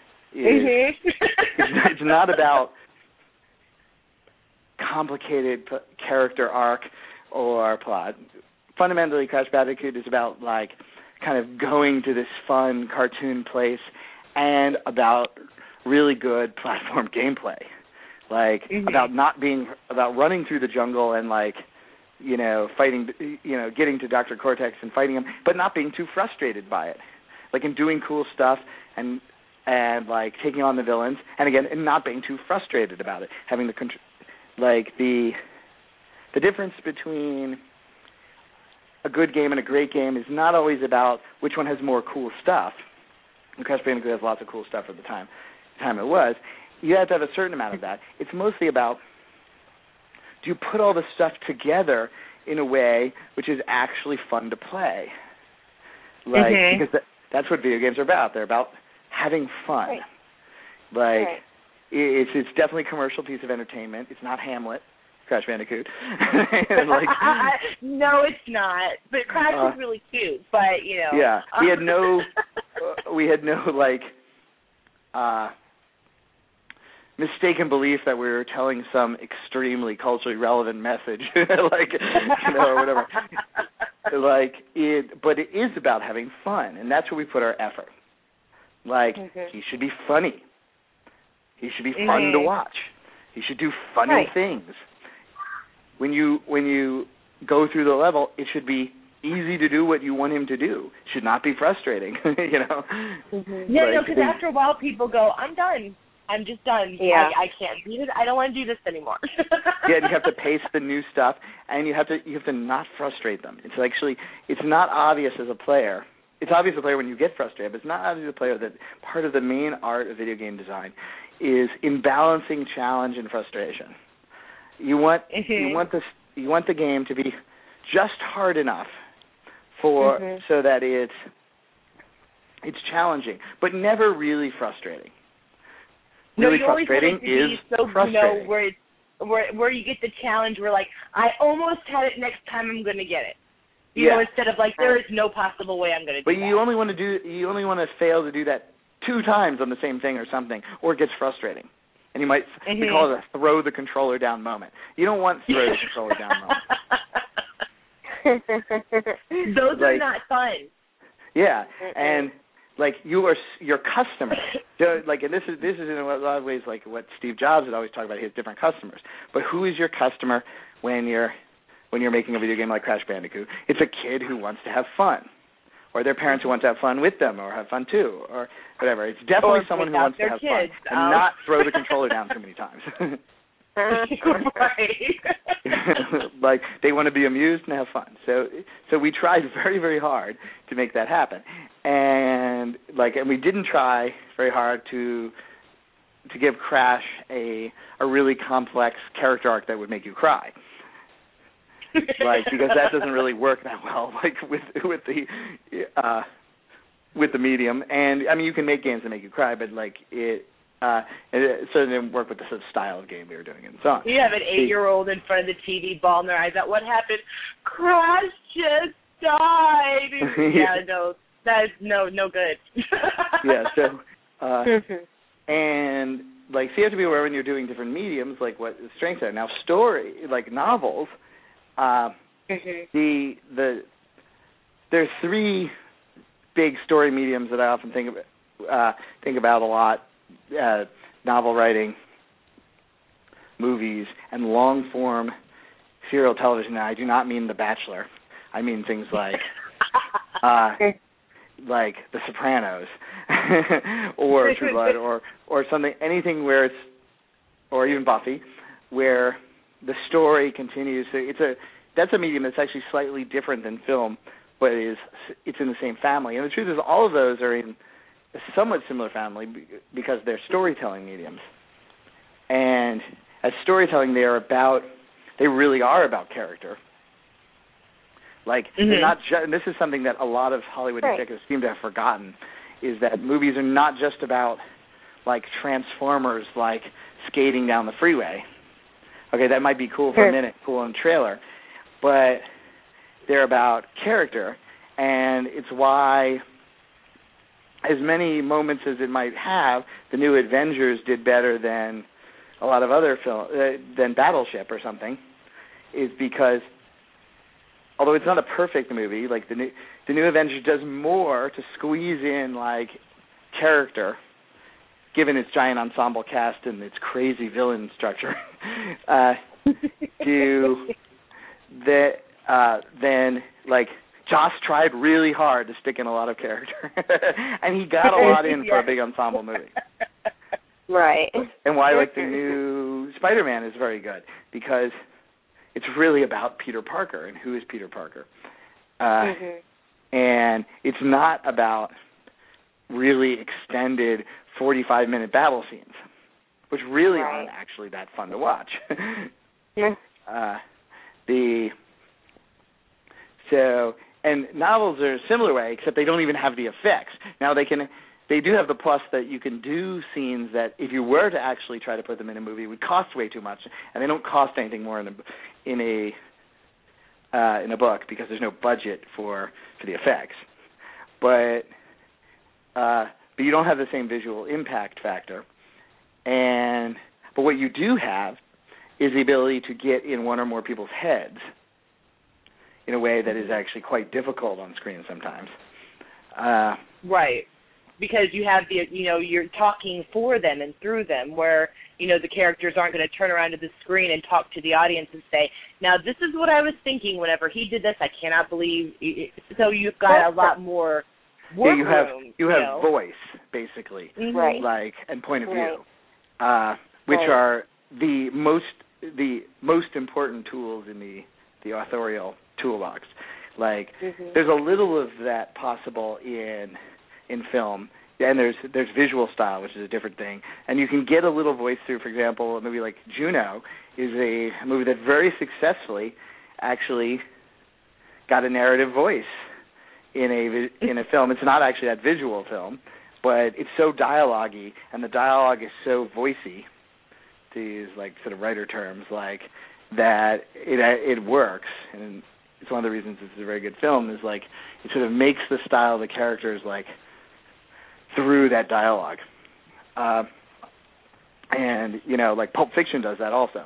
It's not about complicated character arc or plot. Fundamentally, Crash Bandicoot is about kind of going to this fun cartoon place and about really good platform gameplay. About running through the jungle and fighting, getting to Dr. Cortex and fighting him, but not being too frustrated by it. And doing cool stuff and taking on the villains, and again, and not being too frustrated about it. Having the difference between a good game and a great game is not always about which one has more cool stuff. And Crash Bandicoot has lots of cool stuff at the time it was. You have to have a certain amount of that. It's mostly about, do you put all the stuff together in a way which is actually fun to play? Because that's what video games are about. They're about having fun. Right. It's definitely a commercial piece of entertainment. It's not Hamlet, Crash Bandicoot. No, it's not. But Crash is really cute. But Yeah, we had no mistaken belief that we were telling some extremely culturally relevant message, or whatever. But it is about having fun, and that's where we put our effort. He should be funny. He should be fun to watch. He should do funny things. When you go through the level, it should be easy to do what you want him to do. It should not be frustrating, Yeah, because after a while people go, I'm done. I'm just done. Yeah. I can't do this. I don't want to do this anymore. Yeah, and you have to pace the new stuff, and you have to not frustrate them. It's not obvious as a player. It's obvious as a player when you get frustrated, but it's not obvious as a player that part of the main art of video game design is in balancing challenge and frustration. You want the game to be just hard enough so that it's challenging, but never really frustrating. Really frustrating is frustrating. Where it's where you get the challenge where, like, I almost had it, next time I'm going to get it. You know, instead of, like, there is no possible way I'm going to do that. But you only want to fail to do that 2 times on the same thing or something, or it gets frustrating. And you might we call it a throw the controller down moment. You don't want throw the controller down moment. Those are not fun. Yeah, and like your customer, like, and this is in a lot of ways like what Steve Jobs would always talk about. He has different customers, but who is your customer when you're making a video game like Crash Bandicoot? It's a kid who wants to have fun, or their parents who want to have fun with them, or have fun too, or whatever. It's definitely someone who wants to have fun and not throw the controller down too many times. Like, they want to be amused and have fun. So we tried very, very hard to make that happen, and we didn't try very hard to give Crash a really complex character arc that would make you cry. Because that doesn't really work that well, with the medium. And I mean, you can make games that make you cry, but it certainly didn't work with the sort of style of game we were doing and so on. You have an 8-year-old in front of the TV, bawling their eyes out. What happened? Crash just died. Yeah, no, that is no good. Yeah. So, and so you have to be aware when you're doing different mediums, like what the strengths are. Now, story, like novels. There's 3 big story mediums that I often think about a lot: novel writing, movies, and long form serial television. Now, I do not mean The Bachelor. I mean things like The Sopranos, or True Blood, or something, anything where it's, or even Buffy, where the story continues. So that's a medium that's actually slightly different than film, but it's in the same family. And the truth is, all of those are in a somewhat similar family because they're storytelling mediums. And as storytelling, they really are about character. They're not and this is something that a lot of Hollywood executives seem to have forgotten, is that movies are not just about Transformers, skating down the freeway. Okay, that might be cool for a minute, cool in a trailer, but they're about character, and it's why, as many moments as it might have, the new Avengers did better than a lot of other than Battleship or something, is because, although it's not a perfect movie, the new Avengers does more to squeeze in character, given its giant ensemble cast and its crazy villain structure, then Joss tried really hard to stick in a lot of character, and he got a lot in for a big ensemble movie. Right. And why the new Spider-Man is very good, because it's really about Peter Parker and who is Peter Parker. And it's not about really extended 45-minute battle scenes, which really aren't actually that fun to watch. And novels are a similar way, except they don't even have the effects. Now they do have the plus that you can do scenes that, if you were to actually try to put them in a movie, would cost way too much, and they don't cost anything more in a book because there's no budget for the effects. But you don't have the same visual impact factor. But what you do have is the ability to get in one or more people's heads in a way that is actually quite difficult on screen sometimes. Right. Because you have you're talking for them and through them, where, the characters aren't going to turn around to the screen and talk to the audience and say, now this is what I was thinking whenever he did this, I cannot believe. So you've got a lot more work room. You have voice, basically, and point of view, which are the most important tools in the authorial toolbox. There's a little of that possible in film, and there's visual style, which is a different thing, and you can get a little voice through. For example, a movie like Juno is a movie that very successfully actually got a narrative voice in a film. It's not actually that visual film, but it's so dialogue-y, and the dialogue is so voicey to use like sort of writer terms, like that it works, and it's one of the reasons it's a very good film, is like it sort of makes the style of the characters like through that dialogue. And, you know, like Pulp Fiction does that also.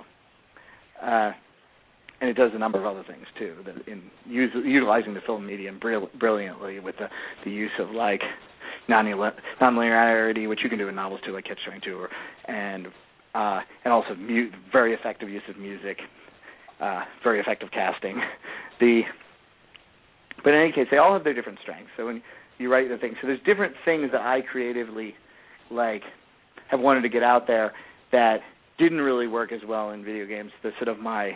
And it does a number of other things, too, that in utilizing the film medium brilliantly with the use of, like, nonlinearity, which you can do in novels, too, like Catch-22, and also very effective use of music, very effective casting. But in any case, they all have their different strengths. So when you write the things, so there's different things that I creatively, like, have wanted to get out there that didn't really work as well in video games. The sort of my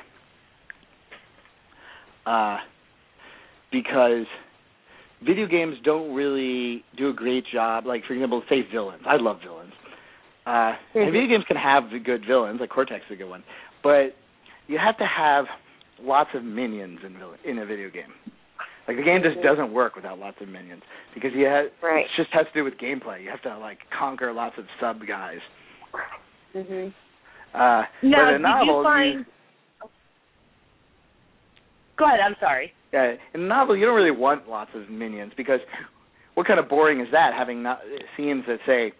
because video games don't really do a great job. Like, for example, say villains. I love villains. And video games can have good villains, like Cortex is a good one, but you have to have lots of minions in a video game. Like, the game just doesn't work without lots of minions because it just has to do with gameplay. You have to, like, conquer lots of sub-guys. Mm-hmm. Now, but in novels, Go ahead, I'm sorry. In a novel, you don't really want lots of minions because what kind of boring is that, having scenes that say,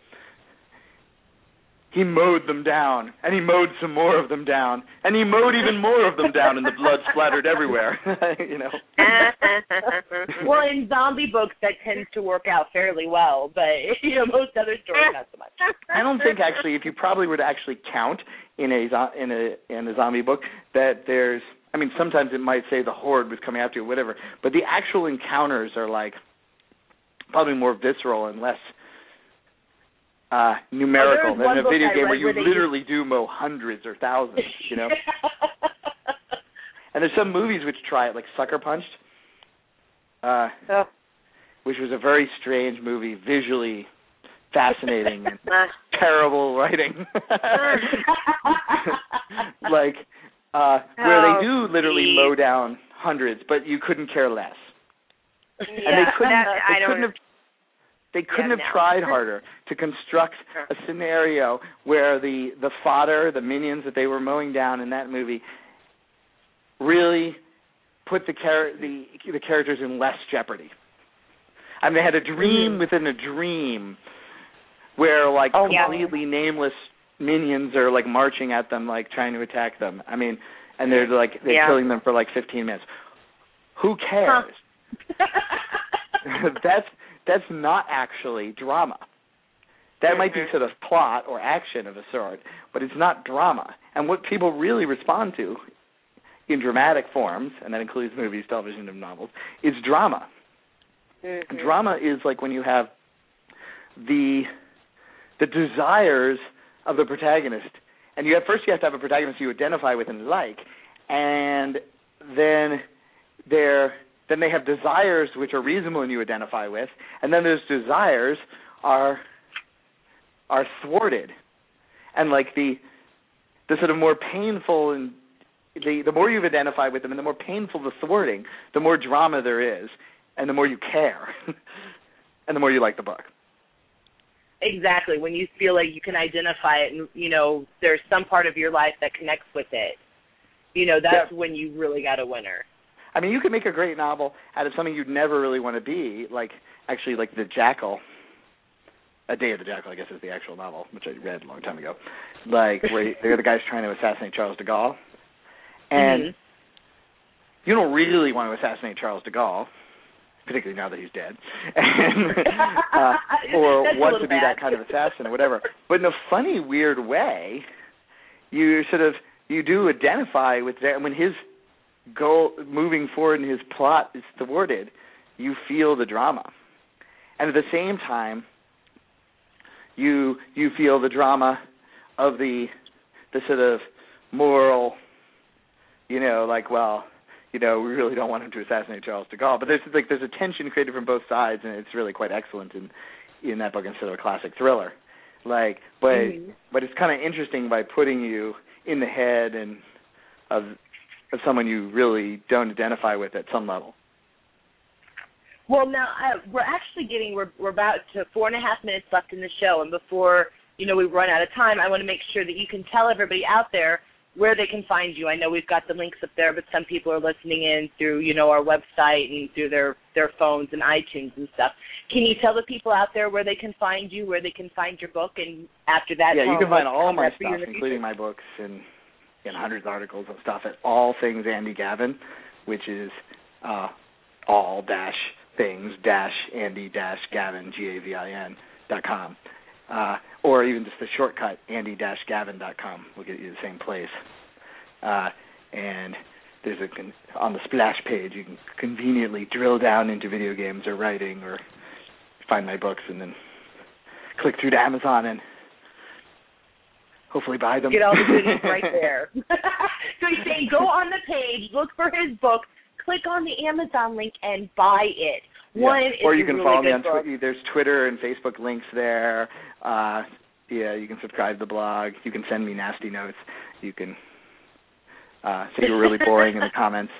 he mowed them down, and he mowed some more of them down, and he mowed even more of them down, and the blood splattered everywhere, you know. Well, in zombie books, that tends to work out fairly well, but, you know, most other stories not so much. I don't think, actually, if you probably were to actually count in a zombie book, that there's, I mean, sometimes it might say the horde was coming after you or whatever, but the actual encounters are, like, probably more visceral and less numerical than a video game where you literally do mow hundreds or thousands, you know. And there's some movies which try it, like Sucker Punched, which was a very strange movie, visually fascinating and terrible writing. Like, where they do literally mow down hundreds, but you couldn't care less. And they couldn't have tried harder to construct a scenario where the fodder, the minions that they were mowing down in that movie, really put the characters in less jeopardy. I mean, they had a dream within a dream where, like, completely nameless minions are, like, marching at them, like, trying to attack them. I mean, and they're killing them for, like, 15 minutes. Who cares? That's not actually drama. That might be sort of plot or action of a sort, but it's not drama. And what people really respond to in dramatic forms, and that includes movies, television, and novels, is drama. Mm-hmm. Drama is like when you have the desires of the protagonist, and first you have to have a protagonist you identify with and like, and then they have desires which are reasonable and you identify with, and then those desires are thwarted. And like the sort of more painful and the more you've identified with them and the more painful the thwarting, the more drama there is and the more you care and the more you like the book. Exactly. When you feel like you can identify it and, you know, there's some part of your life that connects with it, you know, that's when you really got a winner. I mean, you could make a great novel out of something you'd never really want to be, like The Jackal. A Day of the Jackal, I guess, is the actual novel, which I read a long time ago. Like, where they're the guys trying to assassinate Charles de Gaulle. And you don't really want to assassinate Charles de Gaulle, particularly now that he's dead, and, or want to be that kind of assassin or whatever. But in a funny, weird way, you do identify with that. When his goal moving forward in his plot is thwarted, you feel the drama, and at the same time you feel the drama of the sort of moral, you know, like, well, you know, we really don't want him to assassinate Charles de Gaulle, but there's a tension created from both sides, and it's really quite excellent in that book instead of a classic thriller. Like, but it's kind of interesting by putting you in the head and of someone you really don't identify with at some level. Well, now we're about to 4.5 minutes left in the show, and before we've run out of time, I want to make sure that you can tell everybody out there where they can find you. I know we've got the links up there, but some people are listening in through, our website and through their phones and iTunes and stuff. Can you tell the people out there where they can find you, where they can find your book, and after that? Yeah, you can find all my stuff, including my books and hundreds of articles and stuff at All Things Andy Gavin, which is all-things-Andy-Gavin, GAVIN.com. Or even just the shortcut, andy-gavin.com will get you the same place. And there's on the splash page, you can conveniently drill down into video games or writing or find my books and then click through to Amazon and hopefully buy them. Get all the goodies right there. So he's saying go on the page, look for his book, click on the Amazon link, and buy it. Or you can follow me on Twitter. There's Twitter and Facebook links there. You can subscribe to the blog. You can send me nasty notes. You can say you're really boring in the comments.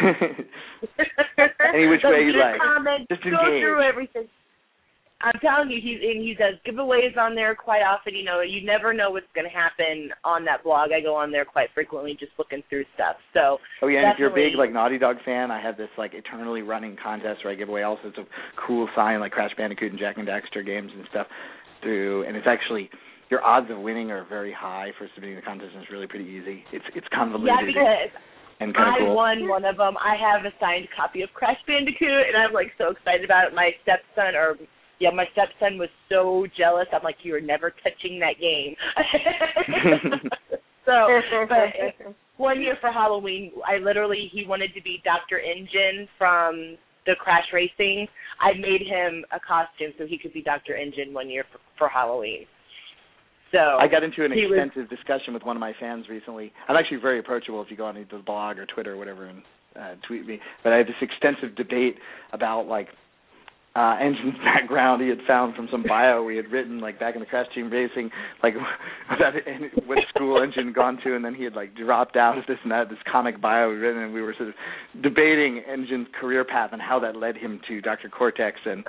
Any which way you like. Just engage. Go through everything. I'm telling you, he does giveaways on there quite often. You never know what's going to happen on that blog. I go on there quite frequently just looking through stuff. So and if you're a big Naughty Dog fan, I have this eternally running contest where I give away all sorts of cool sign Crash Bandicoot and Jak and Daxter games and stuff and it's actually your odds of winning are very high for submitting the contest, and it's really pretty easy. It's convoluted. Yeah, because and kind of cool. I won one of them. I have a signed copy of Crash Bandicoot, and I'm so excited about it. My stepson was so jealous. I'm like, you are never touching that game. But 1 year for Halloween, he wanted to be Dr. Engine from the Crash Racing. I made him a costume so he could be Dr. Engine 1 year for Halloween. So I got into an extensive discussion with one of my fans recently. I'm actually very approachable if you go on the blog or Twitter or whatever and tweet me. But I had this extensive debate about Engine's background he had found from some bio we had written back in the Crash Team Racing, about what school Engine had gone to, and then he had dropped out of this and that, this comic bio we'd written, and we were sort of debating Engine's career path and how that led him to Dr. Cortex and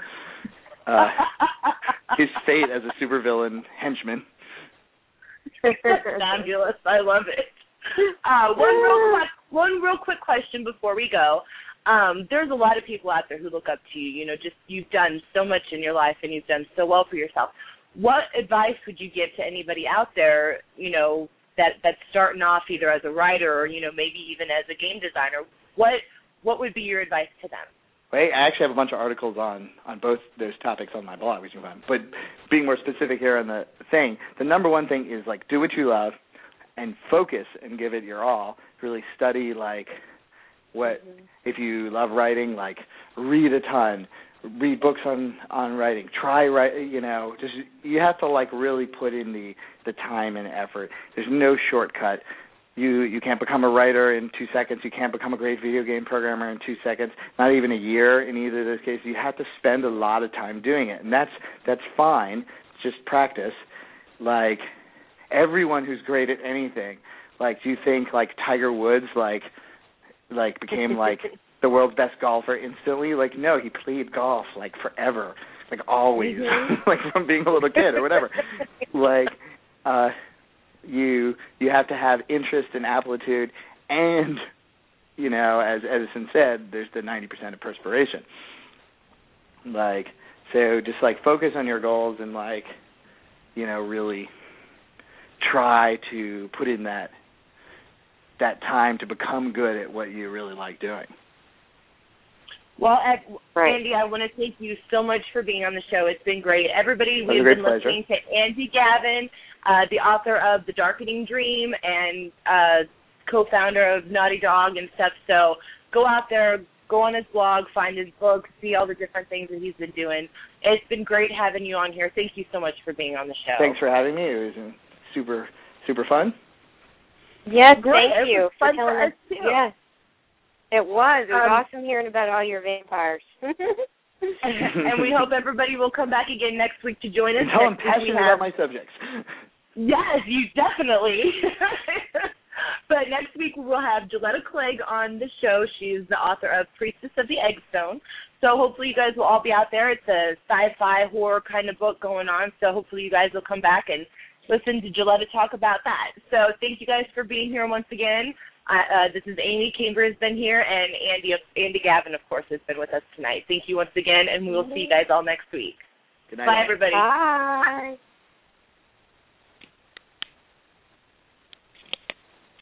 his fate as a supervillain henchman. Fabulous. I love it. One real quick question before we go. There's a lot of people out there who look up to you. You've done so much in your life and you've done so well for yourself. What advice would you give to anybody out there, that's starting off either as a writer or, maybe even as a game designer? What would be your advice to them? I actually have a bunch of articles on both those topics on my blog, which is fun. But being more specific here on the thing, the number one thing is do what you love and focus and give it your all. Really study if you love writing, read a ton, read books on writing, try write, just you have to really put in the time and effort. There's no shortcut. You can't become a writer in 2 seconds. You can't become a great video game programmer in 2 seconds. Not even a year in either of those cases. You have to spend a lot of time doing it, and that's fine. It's just practice. Everyone who's great at anything, do you think Tiger Woods became the world's best golfer instantly? No, he played golf forever, always, from being a little kid or whatever. You have to have interest and aptitude, and as Edison said, there's the 90% of perspiration. So just focus on your goals and really try to put in that time to become good at what you really like doing. Well, Andy, I want to thank you so much for being on the show. It's been great. Everybody, we've been listening to Andy Gavin, the author of The Darkening Dream and co-founder of Naughty Dog and stuff. So go out there, go on his blog, find his book, see all the different things that he's been doing. It's been great having you on here. Thank you so much for being on the show. Thanks for having me. It was super, super fun. Yes, thank you for fun telling for us too. Yes, it was awesome hearing about all your vampires. And we hope everybody will come back again next week to join us. And I'm passionate about my subjects. Yes, you definitely. But next week we'll have Gilletta Clegg on the show. She's the author of Priestess of the Eggstone. So hopefully you guys will all be out there. It's a sci-fi horror kind of book going on. So hopefully you guys will come back and listen to Gilletta talk about that. So thank you guys for being here once again. This is Amy. Camber has been here, and Andy Gavin, of course, has been with us tonight. Thank you once again, and we will see you guys all next week. Good night. Bye, everybody. Bye.